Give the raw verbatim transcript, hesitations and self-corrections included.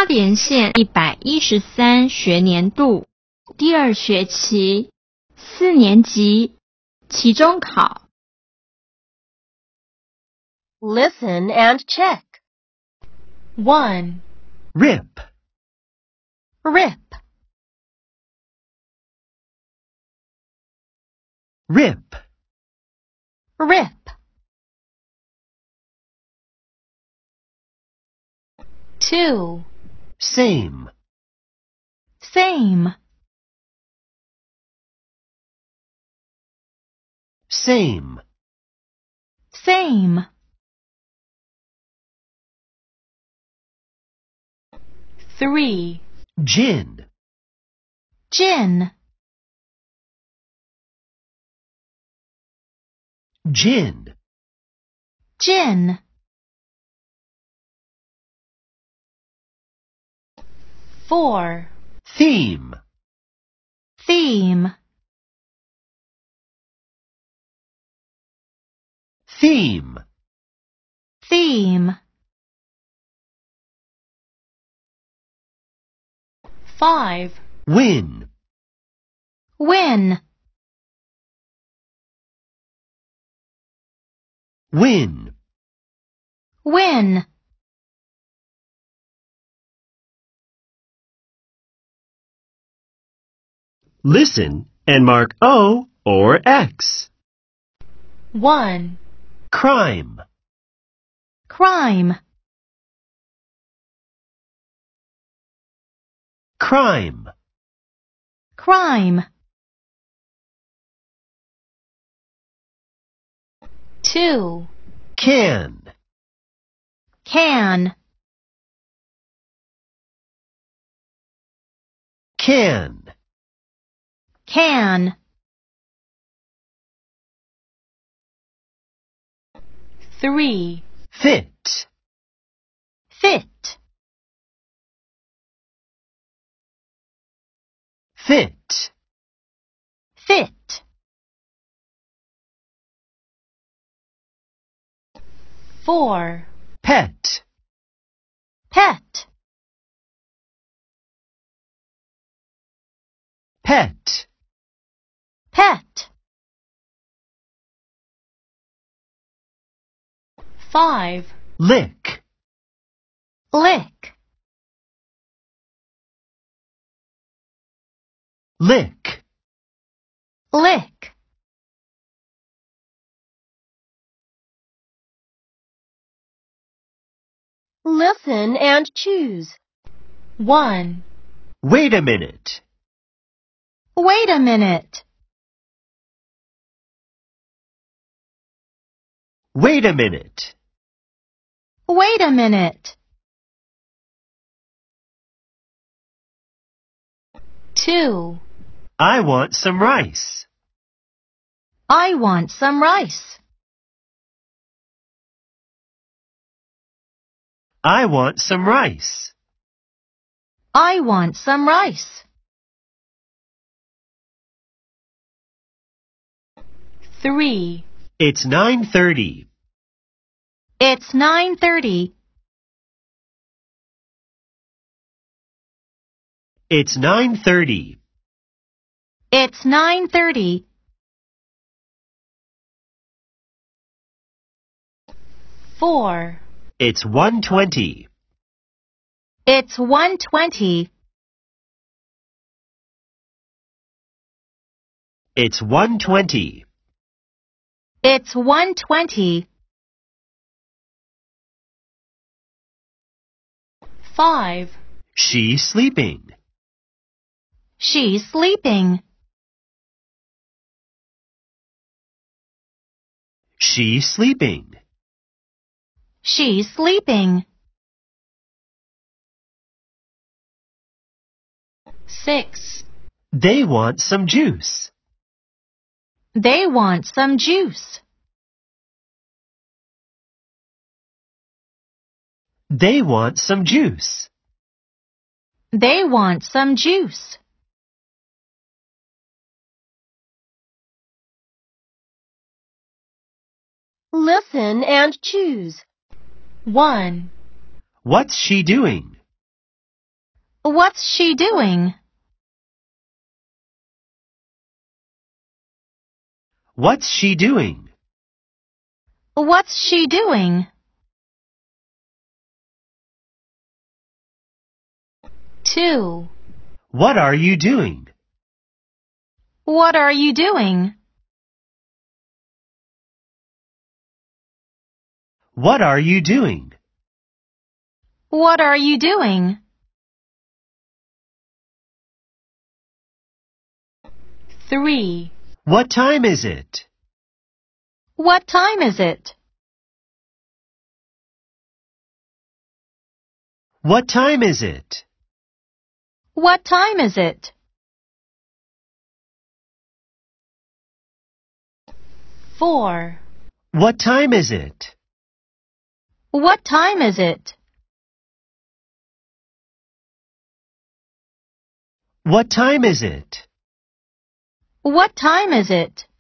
花莲县一百一十三学年度第二学期四年级期中考。 Listen and check. one. Rip. Rip. Rip. Rip. two. Same. Same. Same. Same. three. Gin. Gin. Gin. Gin. four. Theme. Theme. Theme. Theme. five. Win. Win. Win. Win. Listen and mark O or X. one. Crime. Crime. Crime. Crime. two. Can. Can. Can. Can. three. Fit. Fit. Fit. Fit. four. Pet. Pet. Pet. Pet. five. Lick. Lick. Lick. Lick. Listen and choose. one. Wait a minute. Wait a minute. Wait a minute. Wait a minute. two. I want some rice. I want some rice. I want some rice. I want some rice. three. It's nine thirty. It's nine thirty. It's nine thirty. It's nine thirty. four. It's one twenty. It's one twenty. It's one twenty. It's one twenty. five. She's sleeping. She's sleeping. She's sleeping. She's sleeping. six. They want some juice. They want some juice. They want some juice. They want some juice. Listen and choose. one. What's she doing? What's she doing? What's she doing? What's she doing? Two. What are you doing? What are you doing? What are you doing? What are you doing? Three. What time is it? What time is it? What time is it? What time is it? Four. What time is it? What time is it? What time is it? What time is it?